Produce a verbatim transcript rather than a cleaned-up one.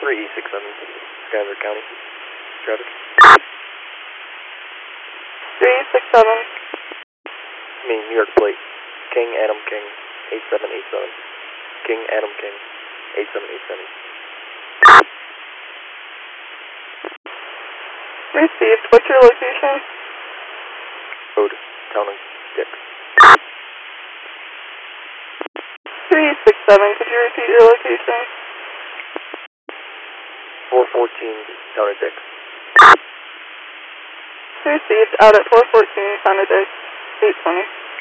three E six seven, Skyler County, traffic. three six seven. I mean, New York plate, King Adam King, eight seven eight seven. King Adam King, eight seven eight seven. Received. What's your location? Road, Town of Dix. three six seven. Could you repeat your location? four fourteen, Town of Dix. Received. Out at four fourteen, Town of Dix, eight twenty.